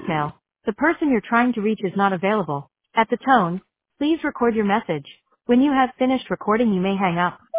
voicemail. The person you're trying to reach is not available. At the tone, please record your message. When you have finished recording, you may hang up.